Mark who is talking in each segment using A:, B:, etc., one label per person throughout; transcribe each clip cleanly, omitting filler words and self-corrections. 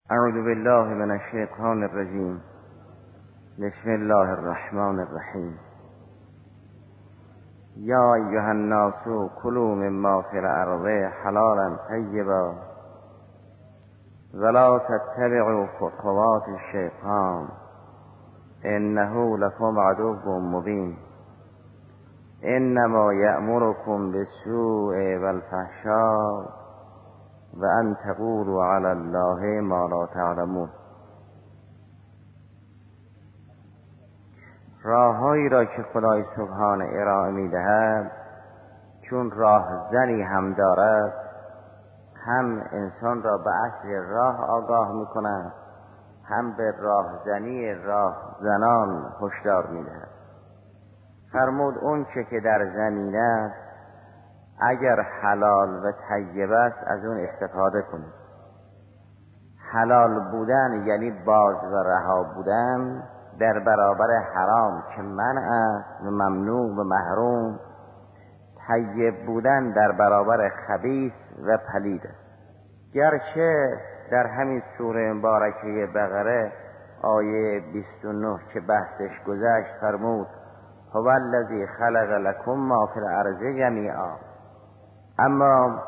A: اعوذ بالله من الشیطان الرجیم. بسم الله الرحمن الرحیم. یا ایها الناس کلوا مما فی الارض حلالا طیبا ولا تتبعوا خطوات الشیطان انه لكم عدو مبین. انما یأمرکم بالسوء والفحشاء و ان تقولوا علی الله ما لا تعلمون. راههایی را که خدای سبحانه ارائه می‌دهد چون راهزنی هم دارد، هم انسان را به اصل راه آگاه می‌کند، هم به راهزنی راهزنان هشدار می‌دهد. فرمود اون چه که در زمین است اگر حلال و طیب است از اون استفاده کنید. حلال بودن یعنی باز و رها بودن در برابر حرام که منع است و ممنوع و محروم. طیب بودن در برابر خبیث و پلید است. گرچه در همین سوره مبارکه بقره آیه 29 که بحثش گذشت فرمود هو الذی خلق لکم ما فی الارض جمیعا، اما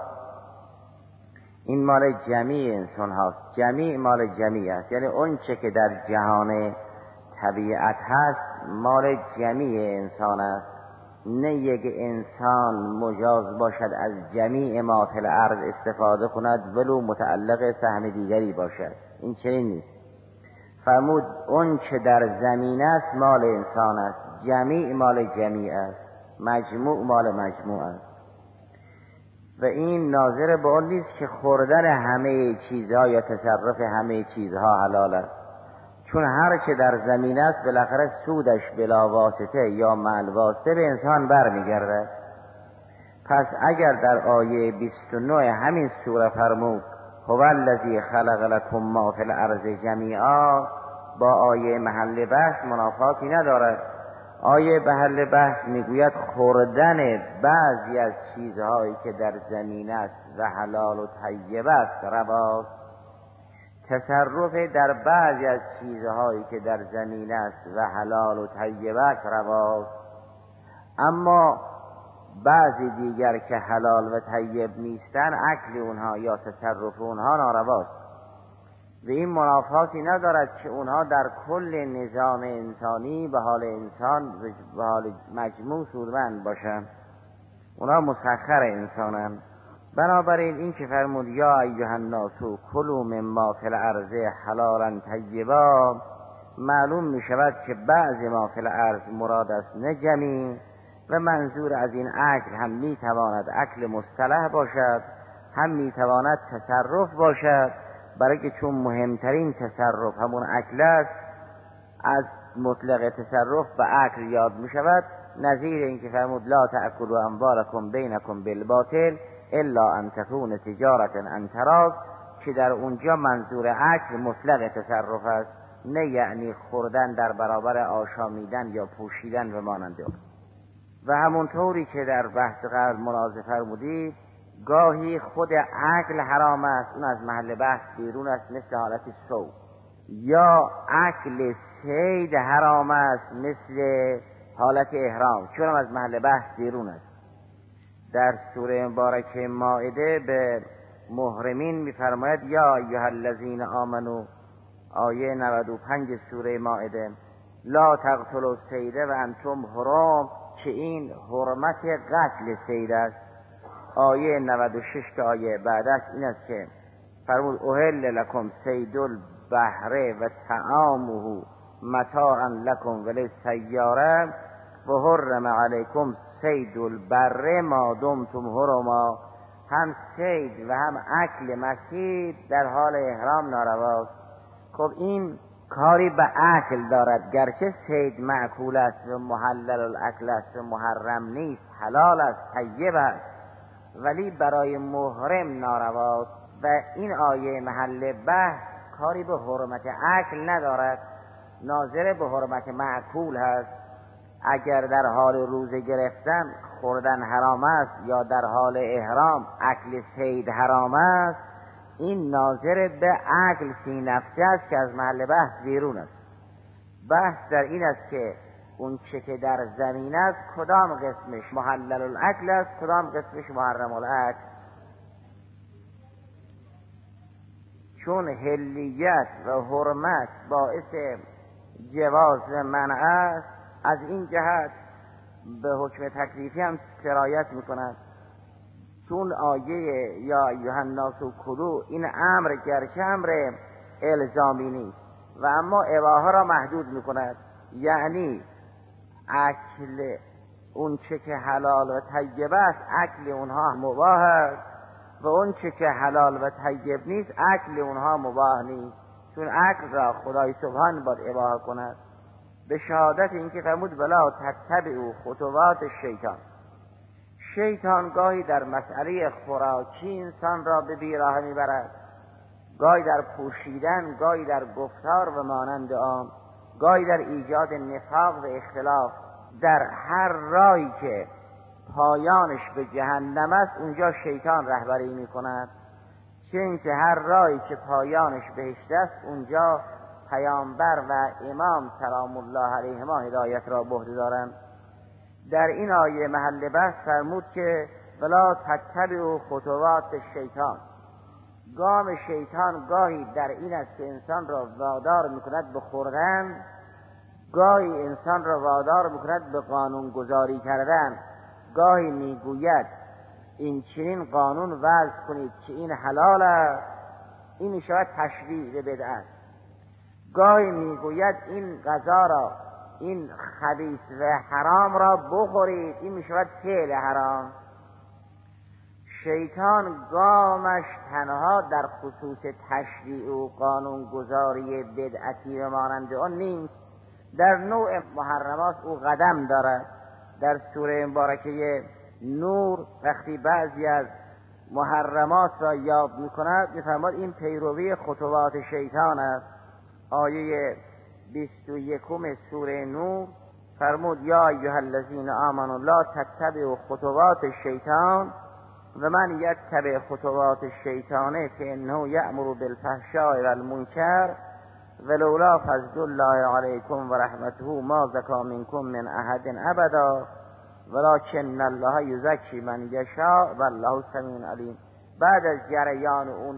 A: این مال جمیع انسان هاست. جمیع مال جمیع است، یعنی اون چه که در جهان طبیعت هست مال جمیع انسان است. نه یک انسان مجاز باشد از جمیع ما فی الارض استفاده کند ولو متعلق سهم دیگری باشد. این چنین نیست. فرمود اون چه در زمین است مال انسان است، جمیع مال جمیع است، مجموع مال مجموع است. و این ناظر به اون نیست که خوردن همه چیزها یا تصرف همه چیزها حلال است، چون هر که در زمین است بالاخره سودش بلا واسطه یا مع واسطه به انسان برمیگرده. پس اگر در آیه 29 همین سوره فرمود هو الذی خلق لکم ما فی الارض جمیعا با آیه محل بحث منافاتی ندارد. آیه محل بحث میگوید خوردن بعضی از چیزهایی که در زمین است و حلال و طیب است رواست. تصرف در بعضی از چیزهایی که در زمین است و حلال و طیب است رواست، اما بعضی دیگر که حلال و طیب نیستن اکل اونها یا تصرف اونها نارواست. و این منافاتی ندارد که اونها در کل نظام انسانی به حال انسان به حال مجموع سودمند باشند. اونها مسخر انسانند. بنابراین این که فرمود یا ایها الناس کلوا مما فی الارض حلالا طیبا، معلوم می شود که بعضی ما فی الارض مراد است نه جمیع. و منظور از این اکل هم می تواند اکل مصطلح باشد، هم می تواند تصرف باشد، برای که چون مهمترین تصرف همون اکل است از مطلق تصرف به اکل یاد می شود. نظیر این که فرمود لا تأکلوا اموالکم بینکم بالباطل الا ان تكون تجارة عن تراض، که در اونجا منظور اکل مطلق تصرف است، نه یعنی خوردن در برابر آشامیدن یا پوشیدن و مانند آن. و همونطوری که در بحث قبل ملاحظه فرمودید گاهی خود اکل حرام است، اون از محل بحث بیرون است، مثل حالت صوم. یا اکل صید حرام است مثل حالت احرام، چون از محل بحث بیرون است. در سوره مبارکه مائده به محرمین می‌فرماید یا ایها الذین آمنو، آیه 95 سوره مائده، لا تقتلوا الصید و انتم حرم، که این حرمت قتل صید است. آیه 96 که آیه بعدش این است که فرمود احل لکم صید البحر و طعامه متاعا لکم وللسیاره و حرم علیکم صید البر ما دمتم حرما. هم صید و هم اکل مسید در حال احرام نارواست. خب این کاری به اکل دارد، گرچه صید معکول است و محلل الاکل است و محرم نیست، حلال است، طیب است، ولی برای محرم نارواست. و این آیه محل بحث کاری به حرمت اکل ندارد، ناظر به حرمت معکول هست. اگر در حال روزه گرفتن خوردن حرام است یا در حال احرام اکل صید حرام است، این ناظر به عقل فی نفسه است که از محل بحث بیرون است. بحث در این است که اون چه که در زمین است کدام قسمش محلل العقل است، کدام قسمش محرم العقل. چون حلیت و حرمت باعث جواز و منع است، از این جهت به حکم تکلیفی هم سرایت میکند. چون آیه یا ایها الناس کلوا این امر گرچه امر الزامی نیست و اما اباحه را محدود میکند، یعنی اکل اون چه که حلال و طیب است اکل اونها مباح است و اون چه که حلال و طیب نیست اکل اونها مباح نیست، چون اکل را خدای سبحان باید اباحه کند. به شهادت اینکه فرمود ولا تتبعوا خطوات شیطان. شیطان گاهی در مسئله خوراکی انسان را به بیراه میبرد، گاهی در پوشیدن، گاهی در گفتار و مانند آن، گاهی در ایجاد نفاق و اختلاف. در هر راهی که پایانش به جهنم است اونجا شیطان رهبری میکند، چه اینکه هر راهی که پایانش بهشت است اونجا پیامبر و امام سلام الله علیهما هدایت را به عهده دارند. در این آیه محل بحث فرمود که ولا تتبعوا خطوات شیطان. گام شیطان گاهی در این است که انسان را وادار میکند به خوردن، گاهی انسان را وادار میکند به قانون گذاری کردن. گاهی میگوید این چنین قانون وضع کنید که این حلال است، این میشود تشریع بدعت. گاهی میگوید این غذا را، این خبیث و حرام را بخورید، این میشود فعل حرام. شیطان گامش تنها در خصوص تشریع و قانون گذاری بدعتی و مانند آن نیست، در نوع محرمات او قدم دارد. در سوره مبارکه نور وقتی بعضی از محرمات را یاد میکند میفرماد این پیروی خطوات شیطان است. آیه 21 سوره نور فرمود یا ایها الذین آمنوا لا تتبعوا خطوات الشیطان و من یتبع خطوات الشیطان فانه یأمر بالفحشاء والمنکر ولولا فضل الله علیکم و رحمته ما زکی منکم من احد ابدا ولکن الله یزکی من یشاء والله سمیع علیم. بعد از جریان اون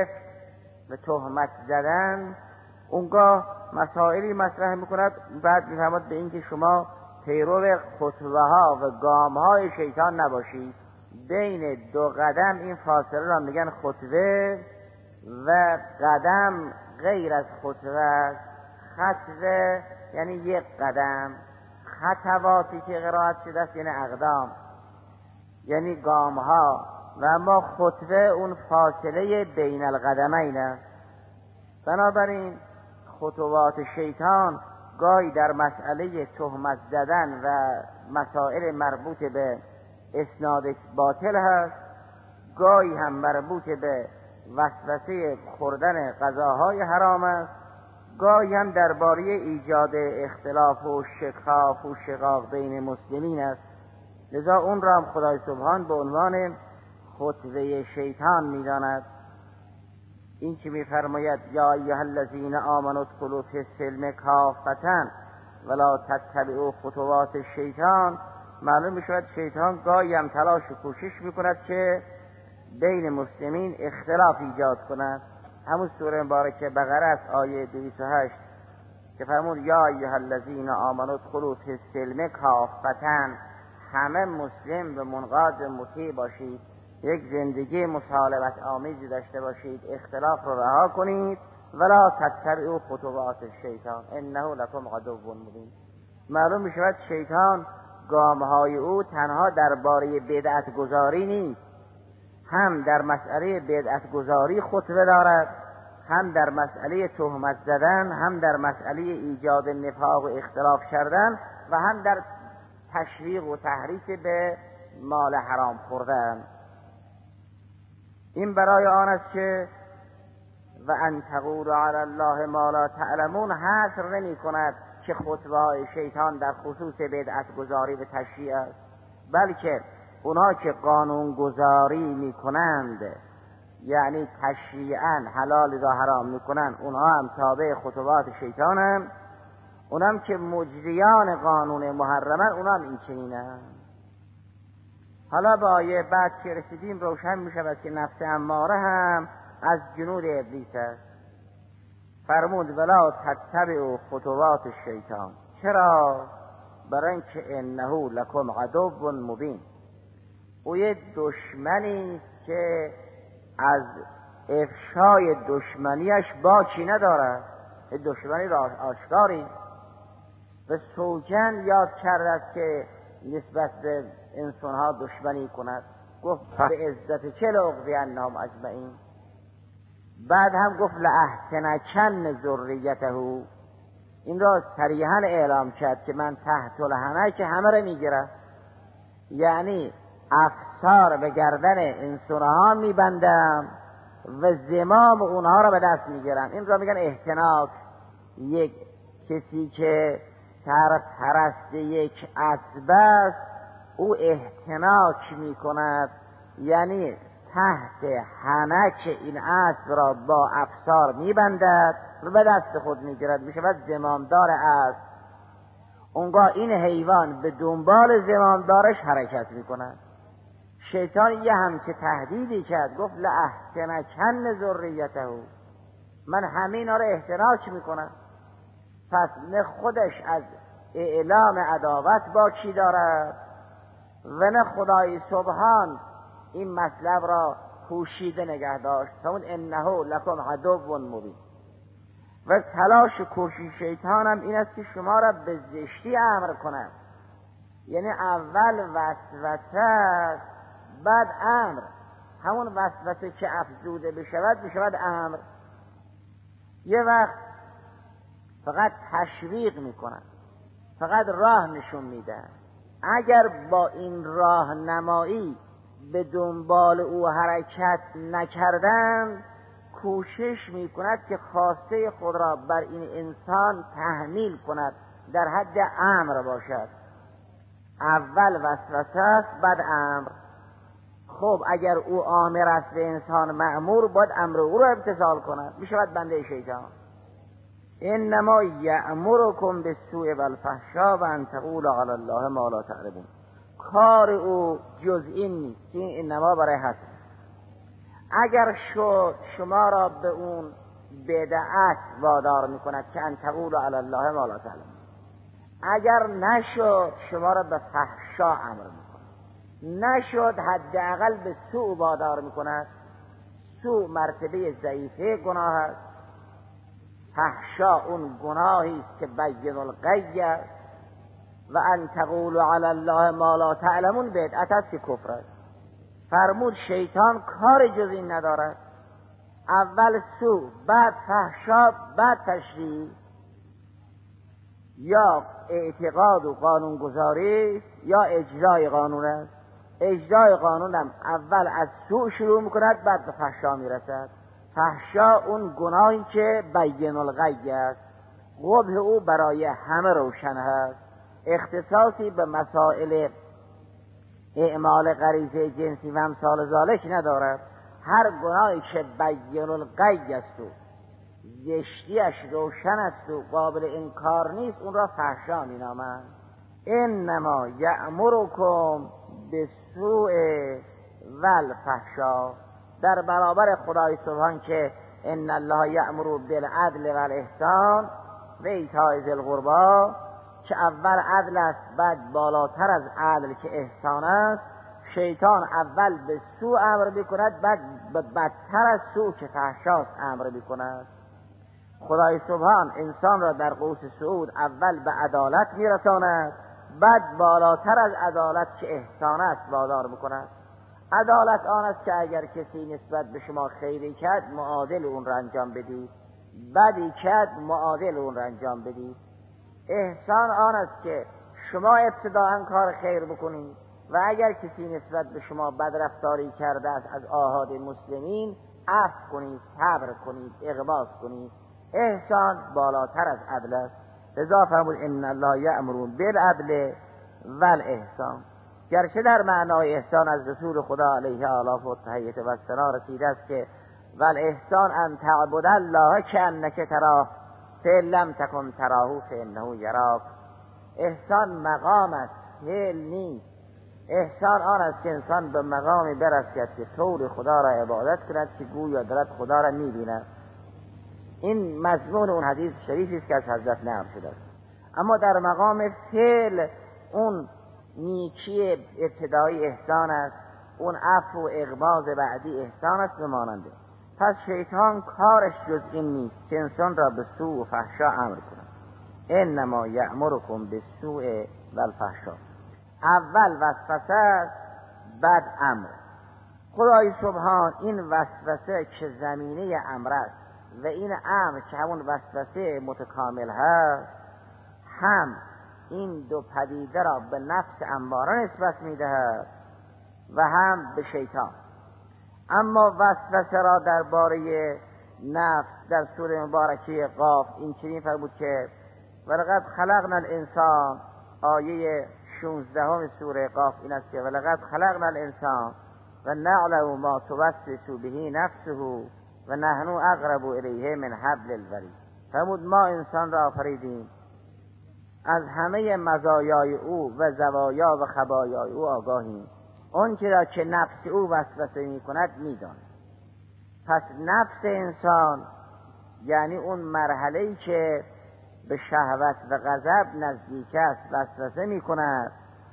A: و تهمت زدن اونگاه مسائلی مطرح میکند، بعد میفهمد به اینکه شما پیرو خطوه ها و گام های شیطان نباشید. بین دو قدم این فاصله را میگن خطوه و قدم غیر از خطوه است. خطوه یعنی یک قدم، خطواتی که قرائت شده است یعنی اقدام، یعنی گام ها، و اما خطوه اون فاصله بین القدمین است. بنابراین خطوات شیطان گاهی در مسئله تهمت زدن و مسائل مربوط به اسناد باطل هست، گاهی هم مربوط به وسوسه خوردن غذاهای حرام است، گاهی هم درباره ایجاد اختلاف و شقاق بین مسلمین است. لذا اون را هم خدای سبحان به عنوان خطوه شیطان می‌داند. این که می‌فرماید یا ایها الذین آمنوا ادخلوا فی السلم کافة ولا تتبعوا خطوات الشیطان، معلوم می‌شود شیطان گاهی هم تلاش و کوشش می‌کند که بین مسلمین اختلاف ایجاد کند. همون سوره مبارکه بقره است آیه 208 که فرمود یا ایها الذین آمنوا ادخلوا فی السلم کافة، همه مسلم و منقاد و مطیع باشید، یک زندگی مصالحت آمیزی داشته باشید، اختلاف رو رها کنید. ولا تتبعوا خطوات الشیطان انه لکم عدو مبین. معلوم میشود شیطان گامهای او تنها درباره بدعت گذاری نیست، هم در مسئله بدعت گذاری خطوه دارد، هم در مسئله تهمت زدن، هم در مسئله ایجاد نفاق و اختلاف کردن، و هم در تشویق و تحریک به مال حرام خوردن. این برای آن است که و ان تقولوا علی الله ما لا تعلمون حصر نمی کند که خطبه های شیطان در خصوص بدعت گذاری و تشریع است، بلکه اونها که قانون گذاری می کنند یعنی تشریعاً حلال را حرام میکنن، اونها هم تابع خطوات شیطانن. اونم که مجریان قانون محرمن، اونم این چنینن. حالا با آیه بعد که رسیدیم روشن میشود که نفس اماره هم از جنود ابلیس است. فرمود ولا تتبعوا خطوات الشیطان. چرا؟ برای اینکه انه لکم عدو مبین. او یه دشمنی که از افشای دشمنیش باکی ندارد، دشمنی را آشکاری. و سوگن یاد کرده است که نسبت به انسانها دشمنی کند، گفت به عزت چه لأغوینهم اجمعین. بعد هم گفت لأحتنکن ذریته. این را صریحا اعلام کرد که من تحت الحمل که همه را میگیرم، یعنی افسار به گردن انسانها میبندم و زمام اونها را به دست میگیرم. این را میگن احتناک. یک کسی که سرپرست یک اسب است او احتناک میکند، یعنی تحت حنک این اسب را با افسار میبندد و به دست خود میگیرد، میشود زمامدار اسب. اونگاه این حیوان به دنبال زمامدارش حرکت میکند. شیطان یه همچه تهدیدی کرد، گفت لأحتنکن ذریته. من همین را احتناک میکنم. پس نه خودش از اعلام عداوت باکی دارد و نه خدای سبحان این مطلب را پوشیده نگه داشت. همون انه لکم عدو مبین. و تلاش کوشش شیطان هم این است که شما را به زشتی امر کند، یعنی اول وسوسه بعد امر. همون وسوسه که افزوده بشود امر. یه وقت فقط تشویق میکنن، فقط راه نشون میدن. اگر با این راه نمایی به دنبال او حرکت نکردن، کوشش میکند که خواسته خود را بر این انسان تحمیل کند، در حد امر باشد. اول وسوسه است بعد امر. خب اگر او آمر است به انسان مأمور، باید امر او را امتثال کند، میشود بنده شیطان. انما یأمرکم بالسوء والفحشاء و ان تقولوا علی الله ما لا تعلمون. کار او جز این نیست. این انما برای حسن. اگر شما را به اون بدعت وادار میکند که ان تقولوا علی الله ما لا تعلمون، اگر نشد شما را به فحشا امر میکند، نشد حداقل به سوء وادار میکند. سوء مرتبه ضعیفه گناه است، فحشا اون گناهی است که بین الغی است، و ان تقولوا علی الله ما لا تعلمون بدعت است که کفر است. فرمود شیطان کار جز این ندارد. اول سوء، بعد فحشا، بعد تشریع. یا اعتقاد و قانون گذاری یا اجرای قانون است. اجرای قانون هم اول از سوء شروع میکند بعد به فحشا میرسد. فحشا اون گناهی که بین الغی است، قبح او برای همه روشن است، اختصاصی به مسائل اعمال غریزه جنسی و امثال ذالک ندارد. هر گناهی که بین الغی است و زشتیش روشن است و قابل انکار نیست، اون را فحشا می نامند. انما یأمرکم بالسوء والفحشاء، در برابر خدای سبحان که ان الله یأمر بالعدل والاحسان و ایتاء ذی القربی، که اول عدل است بعد بالاتر از عدل که احسان است. شیطان اول به سوء امر میکند بعد به بدتر از سوء که فحشاست امر میکند. خدای سبحان انسان را در قوس صعود اول به عدالت میرساند، بعد بالاتر از عدالت که احسان است وادار میکند. عدالت آن است که اگر کسی نسبت به شما خیری کرد معادل اون را انجام بدید، بدی کرد معادل اون را انجام بدید. احسان آن است که شما ابتداءً کار خیر بکنید و اگر کسی نسبت به شما بدرفتاری کرده است از آحاد مسلمین، عفو کنید، صبر کنید، اغماض کنید. احسان بالاتر از عدل است. لذا فرمود ان الله یأمر بالعدل والاحسان. گرچه در معنای احسان از رسول خدا علیه آلاف و تحیت و الثنا رسیده است که ول احسان ان تعبد الله کانک تراه فإن لم تکن تراه فإنه یراک. احسان مقام است، فعل نیست. احسان آن است که انسان به مقامی برسد که طور خدا را عبادت کند که گویا دارد خدا را می‌بیند. این مضمون اون حدیث شریفی است که از حضرت نقل شده است. اما در مقام فعل اون نیکی ابتدایی احسان است، اون عفو و اغماض بعدی احسان است و ماننده. پس شیطان کارش جز این نیست که انسان را به سوء و فحشا امر کند. انما یأمرکم بالسوء والفحشا. اول وسوسه است، بعد امر. خدای سبحان این وسوسه که زمینه امر است و این امر که همون وسوسه متکامل هست، هم این دو پدیده را به نفس اماره نسبت می‌دهد و هم به شیطان. اما وسوسه را درباره نفس در سوره مبارکه قاف این چنین فرمود که ولقد خلقنا الانسان، آیه 16 سوره قاف این است که ولقد خلقنا الانسان و نعلم ما توسوس به نفسه و نحن اقرب الیه من حبل الورید. فرمود ما انسان را آفریدیم، از همه مزایای او و زوایا و خبایای او آگاهیم، اون را که نفس او وسوسه می کند می داند. پس نفس انسان یعنی اون مرحله‌ای که به شهوت و غضب نزدیک است وسوسه می کند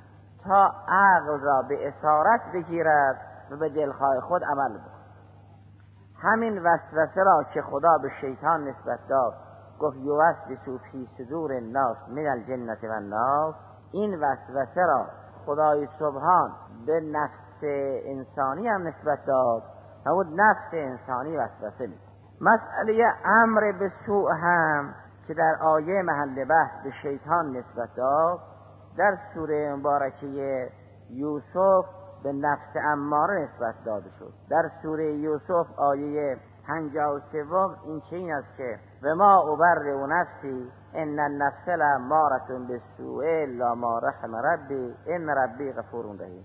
A: تا عقل را به اسارت بگیرد و به دلخواه خود عمل بکند. همین وسوسه را که خدا به شیطان نسبت داد، گفت یوسوس فی صدور الناس من الجنة والناس، این وسوسه را خدای سبحان به نفس انسانی هم نسبت داد، همون نفس انسانی وسوسه می. مسئله امر به سوء هم که در آیه محل بحث به شیطان نسبت داد، در سوره مبارکه یوسف به نفس اماره نسبت داده شد. در سوره یوسف آیه 53 این چنین است که و ما ابرئ نفسی ان النفس لاماره بالسوء الا ما رحم ربی ان ربی غفور رحیم.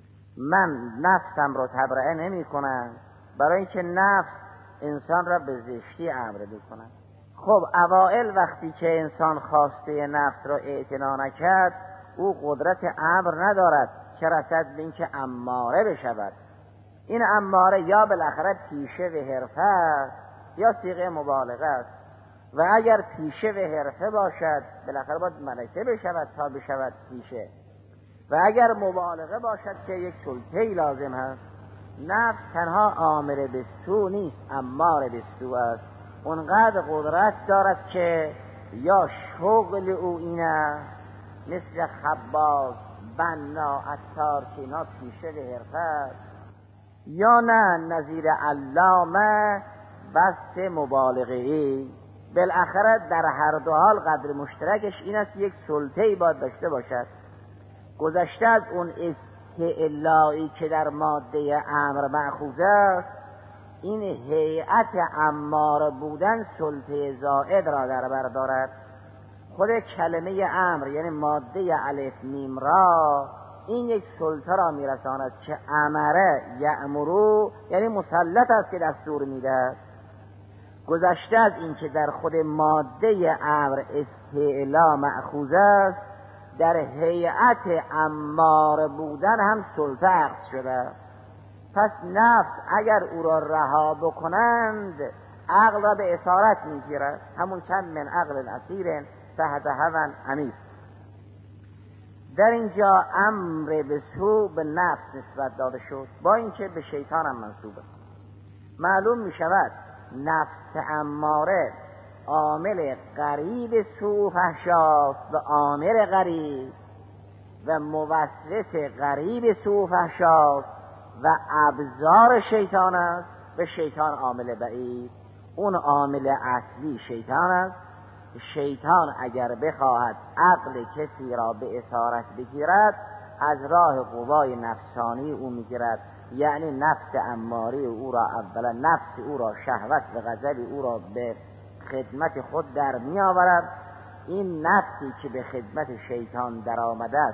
A: من نفسم را تبرئه نمی کنم، برای اینکه نفس انسان را به زشتی امر می‌کند. خب اوائل وقتی که انسان خواسته نفس را اعتنا نکرد، او قدرت امر ندارد که رسد به اینکه اماره بشود. این اماره یا بالاخره پیشه و حرفه است یا صیغه مبالغه است، و اگر پیشه و حرفه باشد بالاخره باید ملکه بشود تا بشود پیشه، و اگر مبالغه باشد که یک سلطه‌ای لازم هست. نفس تنها آمر به سو نیست، امار به سو است. اونقدر قدرت دارد که یا شغل او اینه مثل خباز، بنا، عطار که اینا پیشه و حرفه است، یا نه نظیر علامه بس مبالغه ای. بالاخره در هر دو حال قدر مشترکش این است یک سلطه‌ای باید داشته باشد. گذشته از اون استعلایی که در ماده امر مأخوذ است، این هیئت اماره بودن سلطه زائد را در بر دارد. خود کلمه امر یعنی ماده الف میم را این یک سلطه را میرساند که امره یأمرو یعنی مسلط است که دستور میده. گذشته از این که در خود ماده امر استعلا مأخوذ است، در هیئت اماره بودن هم سلطه عقد شده. پس نفس اگر او را رها بکنند عقل را به اسارت میگیرد، همون کم من عقل الاسیر تحت هوى عمیق. در اینجا امر به سو به نفس نسبت داده شد، با اینکه به شیطان هم منسوب است. معلوم می شود نفس اماره عامل قریب سو فحشاست و آمر قریب و موسوس قریب سو فحشاست و ابزار شیطان است. به شیطان عامل بعید، اون عامل اصلی شیطان است. شیطان اگر بخواهد عقل کسی را به اسارت بگیرد، از راه قوای نفسانی او میگیرد، یعنی نفس اماری او را اولا نفس او را شهوت و غضب او را به خدمت خود در می آورد. این نفسی که به خدمت شیطان در آمده است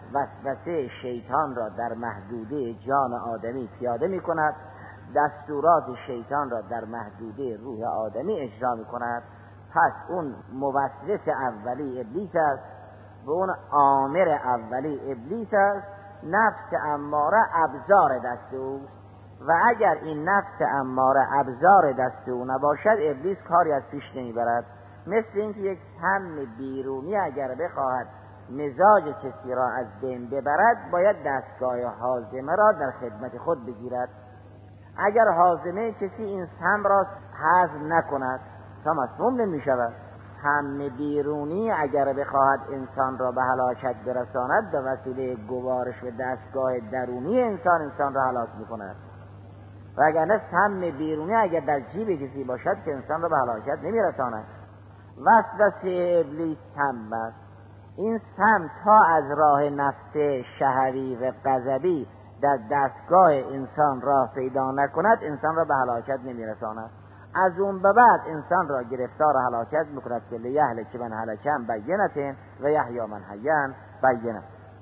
B: وسوسه شیطان را در محدوده جان آدمی پیاده می کند، دستورات شیطان را در محدوده روح آدمی اجرا می کند. پس اون موسوس اولی ابلیس است و اون آمر اولی ابلیس است. نفس اماره ابزار دست اوست و اگر این نفس اماره ابزار دست او نباشد ابلیس کاری از پیش نمیبرد. مثل اینکه یک سم بیرونی اگر بخواهد مزاج کسی را از بین ببرد باید دستگاه هاضمه را در خدمت خود بگیرد. اگر هاضمه کسی این سم را هضم نکند تا مسموم نمی شود. سم بیرونی اگر بخواهد انسان را به هلاکت برساند به وسیله گوارش و دستگاه درونی انسان را هلاک می کند. و اگر نه سم بیرونی اگر در جیب کسی باشد که انسان را به هلاکت نمی رساند. وسوسه ابلیس سم است. این سم تا از راه نفس شهوی و غضبی در دستگاه انسان راه پیدا نکند انسان را به هلاکت نمی رساند. از اون به بعد انسان را گرفتار هلاکت میکند که لیهلک من هلکن بینة و یحیی من حیًا بینة.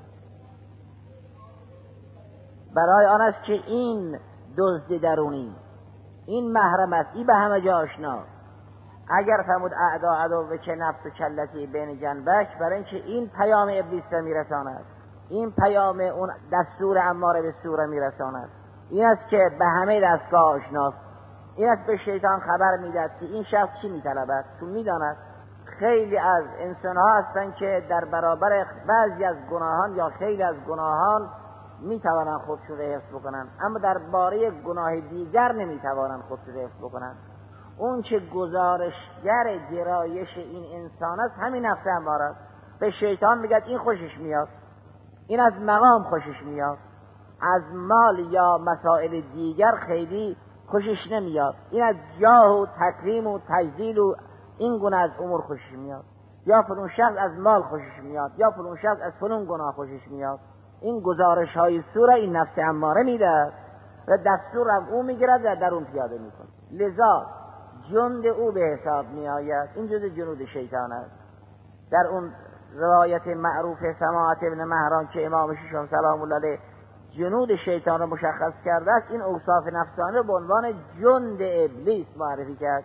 B: برای آن است که این دزد درونی، این محرم است، این به همه جا آشنا. اگر فرمود اعدا عدو که نفس و کلتی بین جنبش، برای اینکه این پیام ابلیس را میرساند، این پیام اون دستور اماره به سوره میرساند. این است که به همه دستگاه آشناست. این است به شیطان خبر میدهد که این شخص چی میطلبد، چون میداند خیلی از انسان ها هستند که در برابر بعضی از گناهان یا خیلی از گناهان میتوانند خودشون را حفظ بکنند، اما در باره گناه دیگر نمیتوانند خودشون را حفظ بکنند. اون که گزارشگر گرایش این انسان است همین نفس اماره است. به شیطان میگه این خوشش میاد، این از مقام خوشش میاد، از مال یا مسائل دیگر خیلی خوشش نمیاد، این از جاه و تکریم و تجلیل و این گونه از امور خوشش میاد، یا فلان شخص از مال خوشش میاد، یا فلان شخص از فلان گناه خوشش میاد. این گزارش های سوره این نفس اماره میده و دستور هم او میگیرد و در اون پیاده میکنه. لذا جند او به حساب میآید. این جز جنود شیطان است. در اون روایت معروف سماعت ابن مهران که امام ششم سلام الله علیه جنود شیطان را مشخص کرده است، این اوصاف نفسانی را به عنوان جند ابلیس معرفی کرد.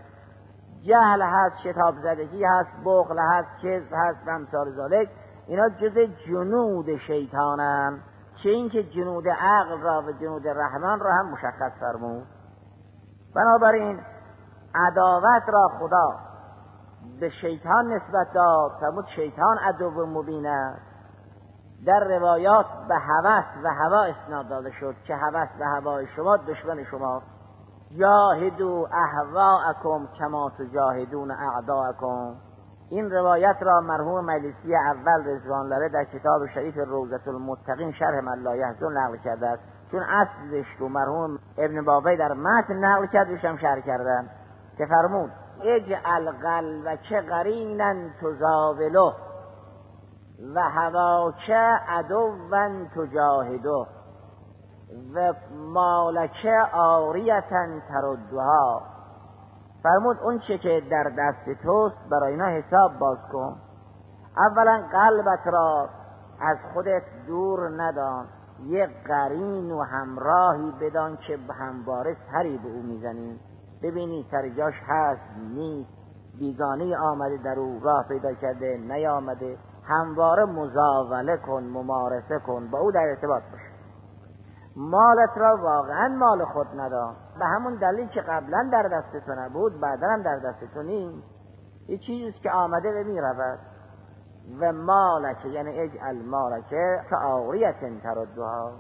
B: جهل هست، شتاب زدگی هست، بخل هست، کذب هست و امثال ذالک، اینا جز جنود شیطانند که این که جنود عقل را و جنود رحمان را هم مشخص فرمود. بنابراین عداوت را خدا به شیطان نسبت داد، فرمود شیطان عدو مبین است. در روایات به هوس و هوا اسناد داده شد که هوس و هوای شما دشمن شما. جاهدوا اهواءکم کما تجاهدون اعداءکم. این روایت را مرحوم مجلسی اول رضوان الله در کتاب شریف روضة المتقین شرح من لا یحزن نقل کرده است، چون اصلش رو مرحوم ابن بابی در متن نقل کرد وشم شرح کردن که فرمود اجعل قلبک قرینا تزاوله و هواک عدوا تجاهده و مالک عاریتا تردها. فرمود اون چه که در دست توست برای اینا حساب باز کن. اولا قلبت را از خودت دور ندان، یک قرین و همراهی بدان که همواره سری به او میزنی، ببینی سر جاش هست نیست، بیگانه آمده در او، راه پیدا کرده نیامده، همواره مزاوله کن، ممارسه کن، با او در ارتباط باش. مالت را واقعا مال خود ندان، به همون دلیل که قبلا در دست تو نبود بعدا هم در دست تو نیست، یه چیزیست که آمده و می رود. و مالک یعنی اجعل مالک که عاریت تردها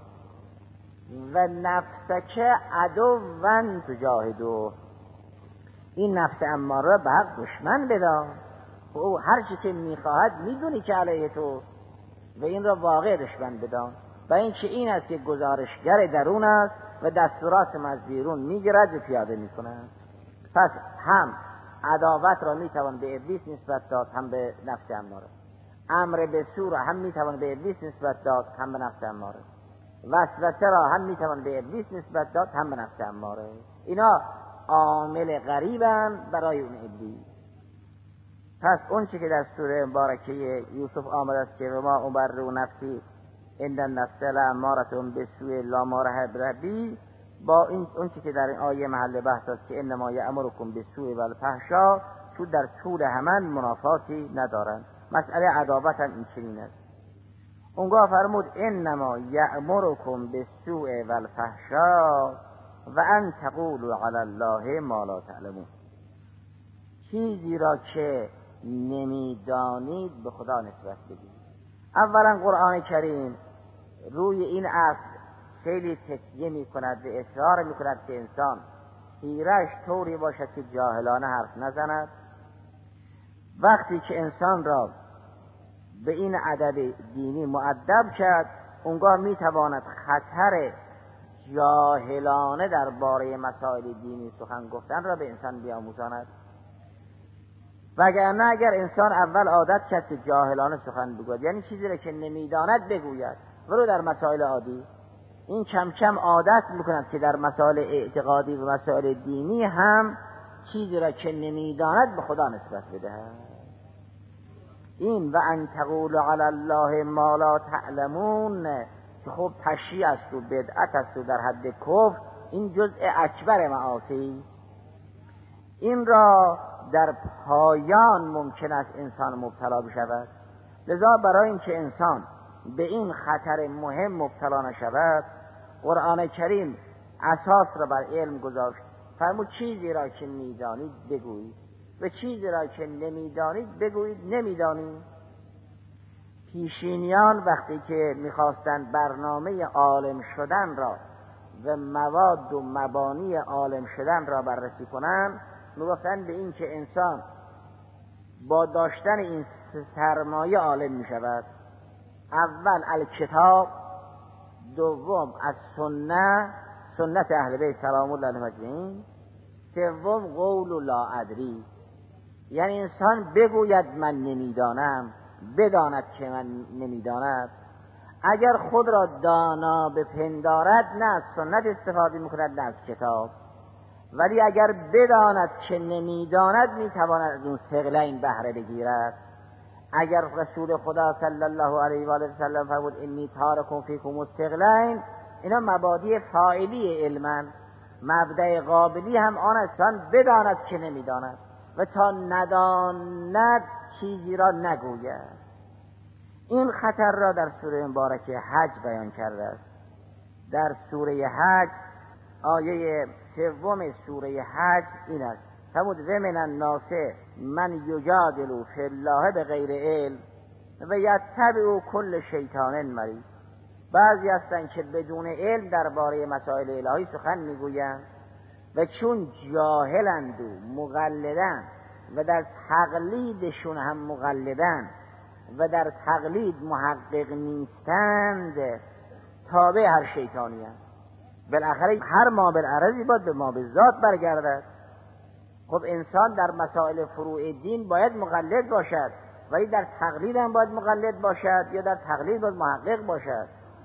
B: و نفسک عدوا تجاهدوا. این نفس اماره را به حق دشمن بدان، او هر چی که میخواهد میدونی که علیه تو، و این را واقع دشمن بدان. و این که این است که گزارشگر درون است و دستورات از بیرون میگیرد و پیاده میکند. پس هم عداوت را میتوان به ابلیس نسبت داد، هم به نفس اماره. امر به سو را هم میتوان به ابلیس نسبت داد، هم به نفس اماره. وسوسه را هم میتوان به ابلیس نسبت داد، هم به نفس اماره. اینا عامل غریبند برای اون ابلیس. پس اون چی که در سوره مبارکه یوسف آمده است که ما ابرئ نفسی ان النفس لاماره بالسوء الا ما رحم ربی، با این اون که در این آیه محل بحث است که انما یأمرکم بالسوء والفحشاء، تو در طول همان منافاتی ندارند. مسئله عداوت هم این چنین است. اونگاه فرمود انما یأمرکم بالسوء والفحشاء و ان تقولوا علی الله ما لا تعلمون. چیزی را که نمیدانید به خدا نسبت بدید. اولا قرآن کریم روی این اصل خیلی تکیه می کند و اصرار می کند که انسان حیرش طوری باشد که جاهلانه حرف نزند. وقتی که انسان را به این ادب دینی مؤدب کرد، اونگاه می تواند خطر جاهلانه درباره مسائل دینی سخن گفتن را به انسان بیاموزاند. وگرنه اگر انسان اول عادت کرد که جاهلانه سخن بگوید، یعنی چیزی را که نمیداند بگوید، ولو در مسائل عادی، این کم کم عادت میکند که در مسائل اعتقادی و مسائل دینی هم چیزی را که نمیداند به خدا نسبت بدهد. این و ان تقولوا علی الله ما لا تعلمون که خب تشریع است و بدعت است و در حد کفر، این جزء اکبر معاصی. این را در پایان ممکن است انسان مبتلا بشود. لذا برای اینکه انسان به این خطر مهم مبتلا نشود، قرآن کریم اساس را بر علم گذاشت. فرمود چیزی را که میدانید بگویید و چیزی را که نمیدانید بگویید نمیدانید. پیشینیان وقتی که میخواستند برنامه عالم شدن را و مواد و مبانی عالم شدن را بررسی کنند، میگفتند به این که انسان با داشتن این سرمایه عالم میشود. اول الکتاب، دوم از سنت اهل بیت سلام الله علیهم اجمعین، سوم قول و لا ادری، یعنی انسان بگوید من نمیدانم، بداند که من نمیداند. اگر خود را دانا بپندارد نه از سنت استفاده میکند نه از کتاب، ولی اگر بداند که نمیداند میتواند از اون ثقلین بهره بگیرد. اگر رسول خدا صلی الله علیه و آله و سلم فرمود انی تارکم فیکم الثقلین، اینا مبادی فاعلی علمن. مبدأ قابلی هم آن است بداند که نمیداند و تا نداند چیزی را نگوید. این خطر را در سوره مبارکه حج بیان کرده است. در سوره حج آیه 3 سوره حج این است: فرمود و من الناس من یجادل فی الله بغیر علم و یتبع کل شیطان مرید. بعضی هستند که بدون علم درباره مسائل الهی سخن میگویند و چون جاهلند و مقلدند و در تقلیدشون هم مقلدند و در تقلید محقق نیستند، تابع هر شیطانی هست. بالاخره هر ما بالعرضی باید به ما بالذات برگردد. خب انسان در مسائل فروع دین باید مقلد باشد، ولی در تقلید هم باید مقلد باشد یا در تقلید باید محقق باشد.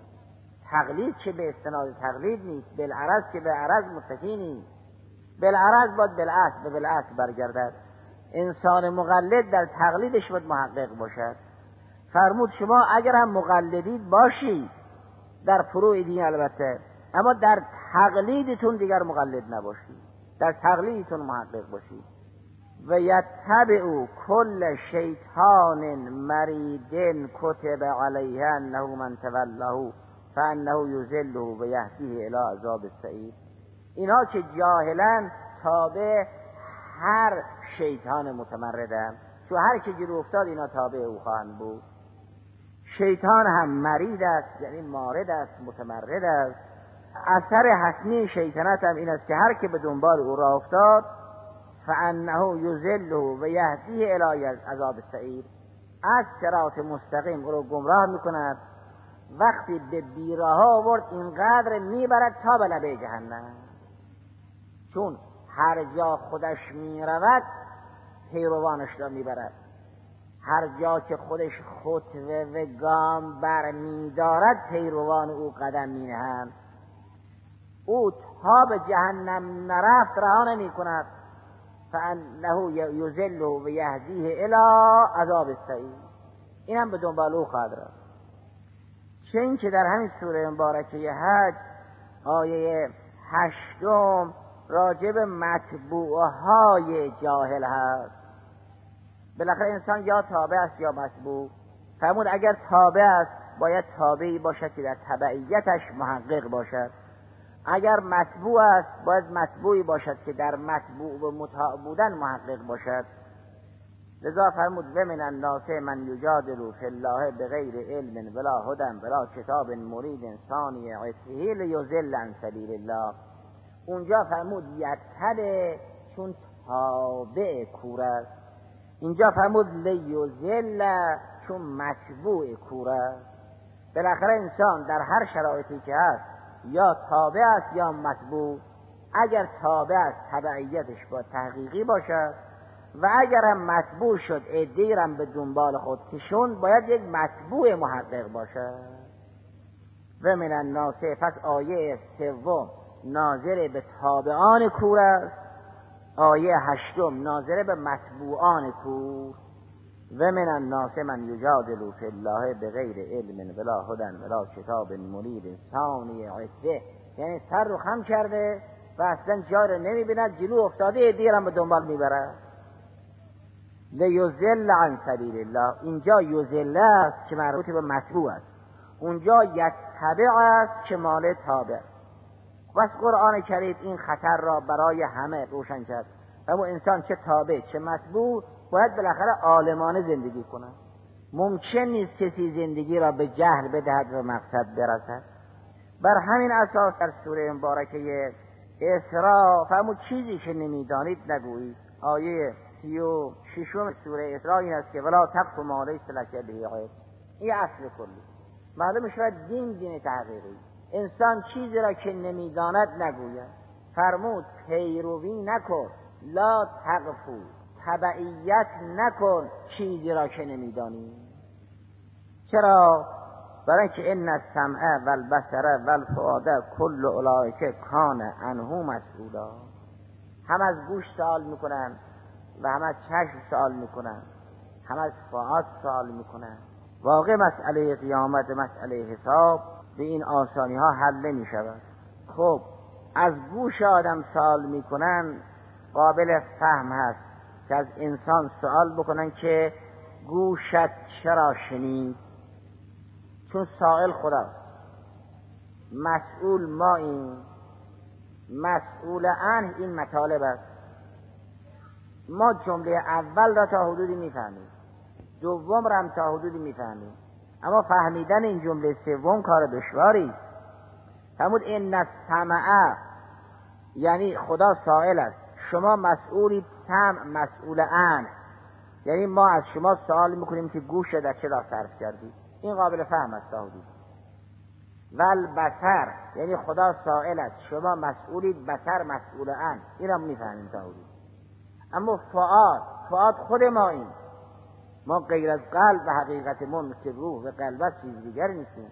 B: تقلید که به استناد تقلید نیست، بالعرض که به عرض متکی نیست. بالعرض باید بالاصل برگردد. انسان مقلد در تقلیدش باید محقق باشد. فرمود شما اگر هم مقلدید باشید در فروع دین البته، اما در تقلیدتون دیگر مقلد نباشید، در تقلیدتون محقق باشید. و یتبع کل شیطان مرید کتب علیه انه من تولاه فانه یضله و یهدیه الی عذاب السعیر. اینا که جاهلن تابع هر شیطان متمردن، چون هر که گیر افتاد اینا تابع او خواهند بود. شیطان هم مرید است، یعنی مارد است، متمرد است. اثر حتمی شیطنت هم این است که هر که به دنبال او راه افتاد فانه یضله و یهدیه الی عذاب السعیر، از صراط مستقیم او را گمراه میکند. وقتی به بیراه آورد اینقدر میبرد تا به لبه جهنم، چون هر جا خودش میرود پیروانش را میبرد. هر جا که خودش خطوه و گام بر میدارد پیروان او قدم مینهند. او تا به جهنم نرفت رها نمی کند. فانه یضله و یهدیه الی عذاب السعیر، این هم به دنبال او خواهد رفت. چه این که در همین سوره مبارکه حج آیه 8 راجع به متبوعهای جاهل هست. بالاخره انسان یا تابع است یا متبوع. فرمود اگر تابع است باید تابعی باشد که در تبعیتش محقق باشد، اگر متبوع است باید متبوعی باشد که در متبوع و مطاع بودن محقق باشد. لذا فرمود و من الناس من یجادل فی الله بغیر علم ولا هدی ولا کتاب مرید ثانی عصیه لیضل عن سبیل الله. اونجا فرمود یتبع چون تابع کور است، اینجا فرمود لیضل چون متبوع کور است. بالاخره انسان در هر شرایطی که هست یا تابع است یا متبوع. اگر تابع است تبعیتش با تحقیقی باشد و اگر هم متبوع شد عده‌ای را به دنبال خود کشوند باید یک متبوع محقق باشد. و من الناس، پس آیه 3 ناظر به تابعان کور است، آیه 8 ناظر به متبوعان کور. و من الناس من یجادل فی الله بغیر علم ولا هدی ولا کتاب منیر ثانی عصیه، یعنی سر رو خم کرده و اصلا جای رو نمیبیند، جلو افتاده دیرم به دنبال میبره. لیضل عن سبیل الله، اینجا یضل است که مربوط به متبوع است، اونجا یتبع است که مال تابع. بس قرآن کریم این خطر را برای همه روشن کرد. اما انسان چه تابع چه متبوع باید بالاخره عالمانه زندگی کنه. ممکن نیست کسی زندگی را به جهل بدهد و مقصد برسد. بر همین اساس در سوره مبارکه اسراء فرمود چیزی که نمیدانید نگویید. آیه 36 سوره اسراء این است که ولا تقف ما لیس لک به علم. این اصل کلی. معلوم شود دین تحقیقی. انسان چیزی را که نمیداند نگوید. فرمود پیروی نکن، لا تقفو، تبعیت نکن چیزی را که نمیدانی. چرا؟ برای که ان السمع والبصر والفؤاد کل اولئک کان عنه مسئولا. هم از گوش سوال میکنن و هم از چشم سوال میکنن، هم از فؤاد سوال میکنن. واقع مسئله قیامت، مسئله حساب به این آسانی ها حل نمی شود. خب از گوش آدم سوال میکنن، قابل فهم هست که از انسان سوال بکنن که گوشت چرا شنید، چون سائل خداست، مسئول ما، این مسئول عنه این مطالب است. ما جمله اول را تا حدودی میفهمیم، دوم را هم تا حدودی میفهمیم، اما فهمیدن این جمله سوم کار دشواری. فرمود ان السمع، یعنی خدا سائل است، شما مسئولید، سمع مسئول عنه، یعنی ما از شما سوال میکنیم که گوش در چه راه صرف کردید. این قابل فهم است تا حدودی. والبصر، یعنی خدا سائل است، شما مسئولید، بصر مسئول عنه، این را میفهمیم تا حدودی. اما فؤاد خود ما، این ما غیر از قلب و حقیقتمون که روح و قلب است چیز دیگر نیستیم.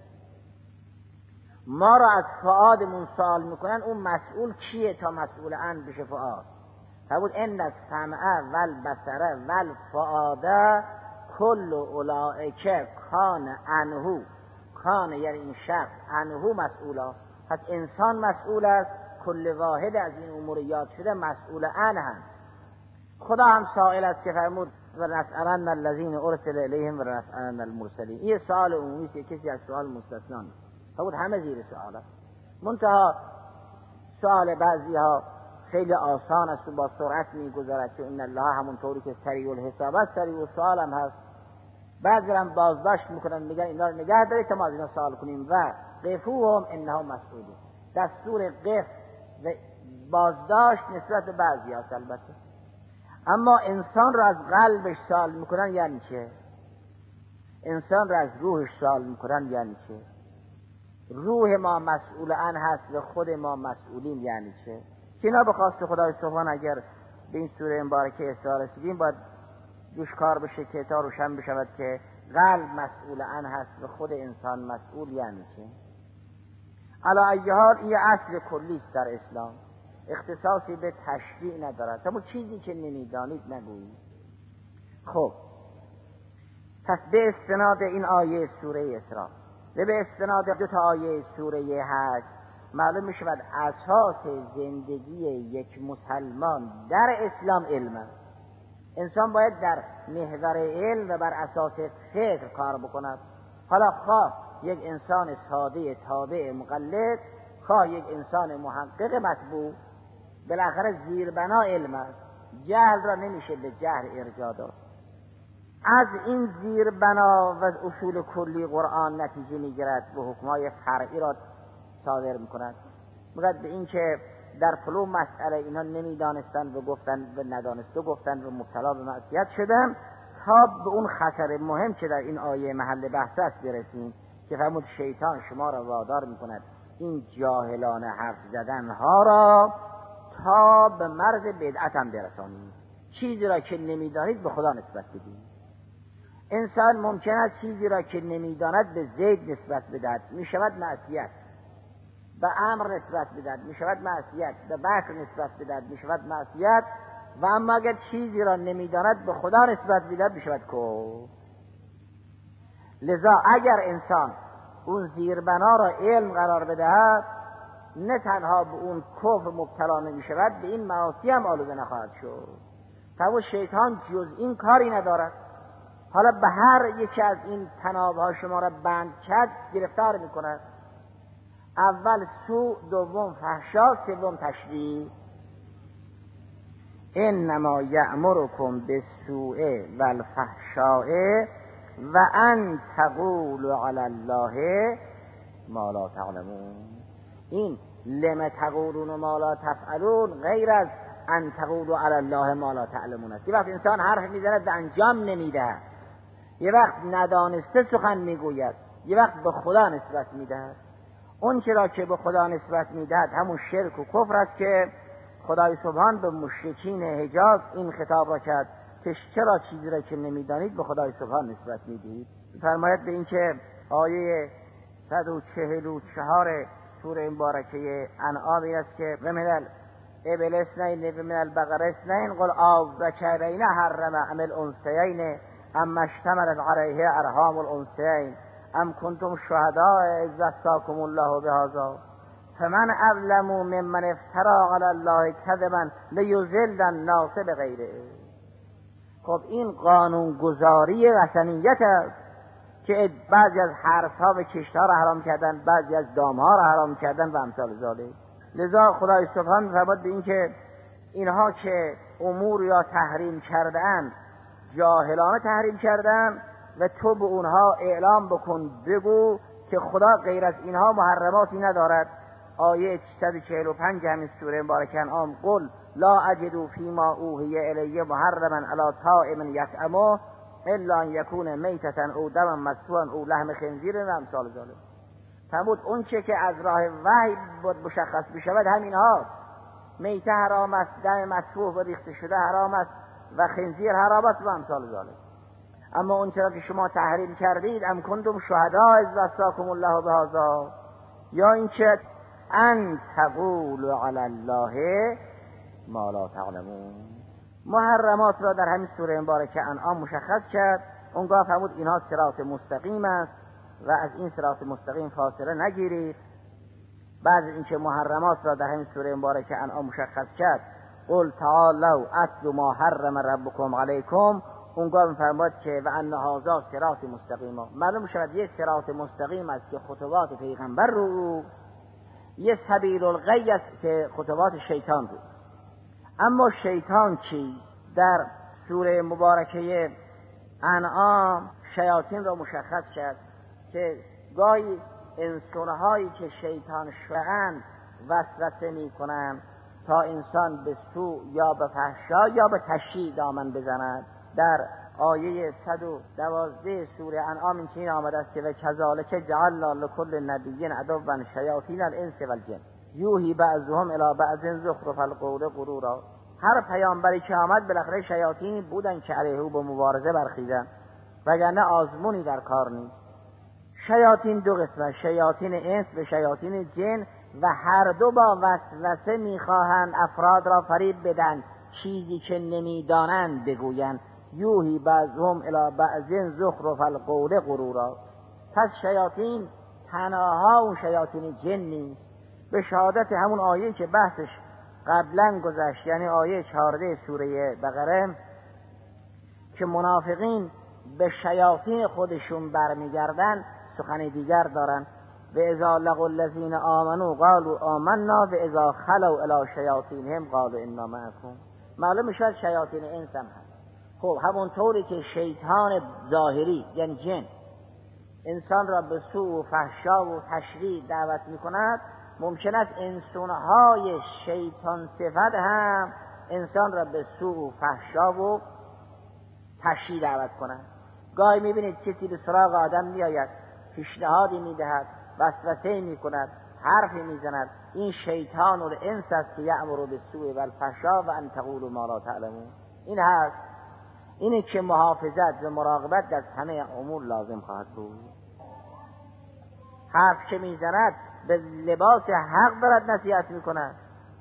B: ما را از فؤادمون سوال میکنن، اون مسئول کیه تا مسئول عنه بشه فؤاد؟ فرمود ان السمع والبصر والفؤاد کل اولئک کان عنه، کان یعنی این شخص، عنه مسئولا. پس انسان مسئول است، کل واحد از این امور یاد شده مسئول عنه هم. خدا هم سائل است که فرمود و نسألن الذین ارسل الیهم و نسألن المرسلین. این سوال عمومی است، کسی از سوال مستثنا نیست. فرمود همه زیر سوال است. منتها سوال بعضی ها خیلی آسان است و با سرعت میگذرد، که ان الله همونطوری که سریع الحساب است سریع السؤال هم هست. بعضی هم بازداشت میکنن، میگن اینا رو نگه دارید تا ما از اینا سوال کنیم و قفوهم انهم مسئولون. دستور قف و بازداشت نسبت به بعضی هاست البته. اما انسان را از قلبش سوال میکنن یعنی چه؟ انسان را از روحش سوال میکنن یعنی چه؟ روح ما مسئول عنه هست و خود ما مسئولیم یعنی چه؟ که اینا به خواست خدای سبحان اگر به این سوره مبارکه اسراء رسیدیم باید روش کار بشه که تا روشن بشود که قلب مسئول عنه هست و خود انسان مسئول یعنی چه. علی ای حال این اصل کلی است در اسلام، اختصاصی به تشریع ندارد. اما چیزی که نمیدانید نگویید. خب پس به استناد این آیه سوره اسراء و به استناد 2 آیه سوره 8 معلوم می شود اساس زندگی یک مسلمان در اسلام علم است. انسان باید در محور علم و بر اساس فکر کار بکند. حالا خواه یک انسان ساده تابع مقلد، خواه یک انسان محقق مطبوع، بالاخره زیربنا علم است. جهل را نمیشه به جهل ارجاع داد. از این زیربنا و اصول کلی قرآن نتیجه میگیرد و حکمای فرعی را صادر میکند. میگوید به این که در فلان مسئله اینها نمیدانستند و گفتن و ندانسته گفتن و مبتلا به معصیت شدن، تا به اون خطر مهم که در این آیه محل بحث است برسیم که فرمود شیطان شما را وادار میکند این جاهلانه حرف زدن ها را تا به مرز بدعت هم برسانید. چیزی را که نمیدانید به خدا نسبت بدید. انسان ممکن است چیزی را که نمیداند به زید نسبت بدهد، میشود معصیت. به امر نسبت بدهد، میشود معصیت. به بکر نسبت بدهد، میشود معصیت. و اما اگر چیزی را نمیداند به خدا نسبت بدهد، میشود کفر. لذا اگر انسان اون زیربنا را علم قرار بدهد، نه تنها به اون کفر مبتلا نمیشود، به این معاصی هم آلوده نخواهد شد. تا شیطان جز این کاری ندارد. حالا به هر یکی از این تنابها شما را بند کرد گرفتار میکند. اول سوء، دوم فحشا، سوم تشریع. انما یأمرکم بالسوء والفحشاء و ان تقولوا علی الله ما لا تعلمون. این لم تقولون ما لا تفعلون غیر از ان تقولوا علی الله ما لا تعلمون است. یه وقت انسان حرف میزند و انجام نمیده، یه وقت ندانسته سخن میگوید، یه وقت به خدا نسبت میدهد. اون چرا که به خدا نسبت میدهد همون شرک و کفر است که خدای سبحان به مشرکین حجاز این خطاب را کرد که چرا چیزی را که نمیدانید به خدای سبحان نسبت میدهید. فرماید به این که آیه 144 سوره مبارکه انعام است که و من الابل اثنین و من البقر اثنین قل آذکرین حرم ام الانثیین ام اشتملت علیه ارحام الانثیین ام کنتم شهداء اذ وصاکم الله بهذا فمن اظلم ممن افترى علی الله کذبا لیضل الناس بغیر. خب این قانون گذاری وثنیت است که بعضی از حرثها و کشتها را حرام کردن، بعضی از دامها را حرام کردن و امثال ذالک. لذا خدای سبحان می‌فرماید به این که اینها که امور یا تحریم کردن جاهلانه تحریم کردن و تو به اونها اعلام بکن، بگو که خدا غیر از اینها محرماتی ندارد. آیه 145 همین سوره مبارکه انعام قل لا اجد فیما اوحی الی محرما علی طاعم یطعمه الا ان یکون میتة او دما مسفوحا او لحم خنزیر و امثال ذلک. فرمود اون چه که از راه وحی مشخص بشود همین هاست. میته حرام است، دم مسفوح و ریخته شده حرام است و خنزیر حرام است و امثال ذلک. اما اون چرا که شما تحریم کردید ام کنتم شهداء اذ وصاکم الله بهذا، یا این که ان تقولوا علی الله ما لا تعلمون. محرمات را در همین سوره مبارکه انعام مشخص کرد. اونگاه فرمود اینها صراط مستقیم است و از این صراط مستقیم فاصله نگیرید. بعد اینکه محرمات را در همین سوره مبارکه انعام مشخص کرد قل تعالوا اتل ما حرم ربکم علیکم، اونگاه می‌فرماید که و ان هذا صراط مستقیم. معلوم شود یک صراط مستقیم است که خطوات پیغمبر رو، یه سبیل الغی است که خطوات شیطان رو. اما شیطان چی؟ در سوره مبارکه انعام شیاطین را مشخص کرد که گاهی انسانهایی که شیطان شده‌اند وسوسه می‌کنند تا انسان به سوء یا به فحشا یا به تشییع دامن بزند. در آیه 112 سوره انعام این چنین آمده است که و کذالک جعلنا لکل نبی عدوا شیاطین الانس والجن یوحی بعضهم الی بعض زخرف القول غرورا. هر پیامبری که آمد بالاخره شیاطینی بودن که علیه او به مبارزه برخیزن، وگرنه آزمونی در کار نیست. شیاطین دو قسمه، شیاطین انس و شیاطین جن، و هر دو با وسوسه میخواهند افراد را فریب بدن، چیزی که نمیدانند بگویند. یوحی بعضهم الی بعض زخرف القول غرورا. پس شیاطین تنها اون شیاطین جن نیست. به شهادت همون آیه که بحثش قبلا گذشت، یعنی آیه 14 سوره بقره که منافقین به شیاطین خودشون برمیگردن، سخن دیگر دارن. و اذا لقوا الذین آمنوا قالوا آمنا و اذا خلوا الی شیاطینهم قالوا انا معکم. معلوم شد شیاطین انس هم هست. خب همونطوری که شیطان ظاهری یعنی جن انسان را به سوء و فحشا و تشریع دعوت میکند، ممکن است انسانهای شیطان صفت هم انسان را به سوء و فحشا و تشریع دعوت کنند. گاهی میبینید کسی به سراغ آدم میآید، پیشنهادی میدهد، وسوسه میکند، حرفی میزند. این شیطان الانس است که یأمر بالسوء والفحشاء و ان تقولوا ما لا تعلمون. این هست. اینه که محافظت و مراقبت از همه امور لازم خواهد بود. حرف که میزند به لباس حق دارد نصیحت میکند.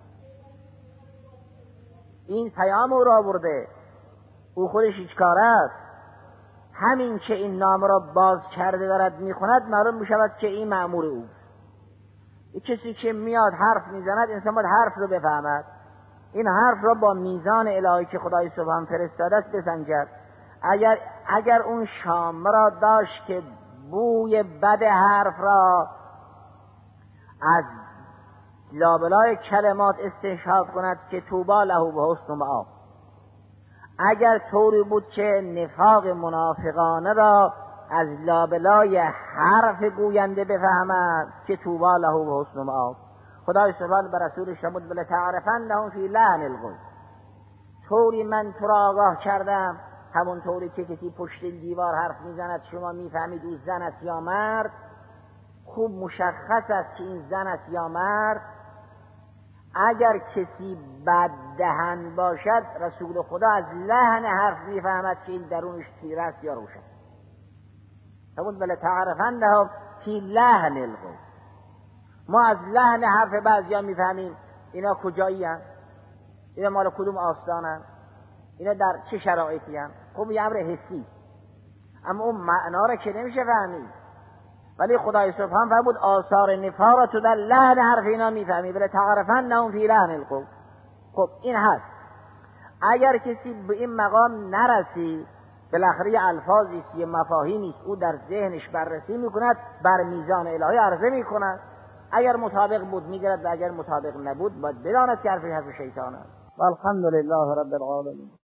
B: این پیام او را برده، او خودش هیچ کار است. همین که این نام را باز کرده دارد میخوند، معلوم میشود که این مأمور او. کسی که میاد حرف میزند، انسان باید حرف رو بفهمد. این حرف را با میزان الهی که خدای سبحان فرستاده است بسنجد. اگر اون شام را داشت که بوی بد حرف را از لابلای کلمات استشهاد کند که طوبی له و حسن مآب، اگر طوری بود که نفاق منافقانه را از لابلای حرف گوینده بفهمد که طوبی له و حسن مآب. خدای سبحان بر رسولش فرمود ولتعرفنهم فی لحن القول. طوری من تو را آگاه کردم، همون طوری که کسی پشت دیوار حرف میزند شما میفهمید او زن است یا مرد. خوب مشخص است که این زن است یا مرد. اگر کسی بد دهن باشد، رسول خدا از لحن حرف میفهمد که این درونش تیره است یا روشن. فرمود ولتعرفنهم فی لحن القول. ما از لحن حرف بعضیا میفهمیم اینا کجایی هستند، اینا مال کدوم آستانند، اینا در چه شرایطی هستند. خب یه امر حسی، اما اون معنا را که نمیشه فهمید. ولی خدای سبحان فرمود آثار نفاق را تو در لحن حرف اینا میفهمی. ولتعرفنهم فی لحن القول. خب این هست. اگر کسی به این مقام نرسی، بالاخره الفاظی است، یه مفاهیمی است، او در ذهنش بررسی میکند، بر میزان الهی عرضه میکند. اگر مطابق بود میگرد و اگر مطابق نبود باید بداند که حرف شیطان است. والحمد لله رب العالمین.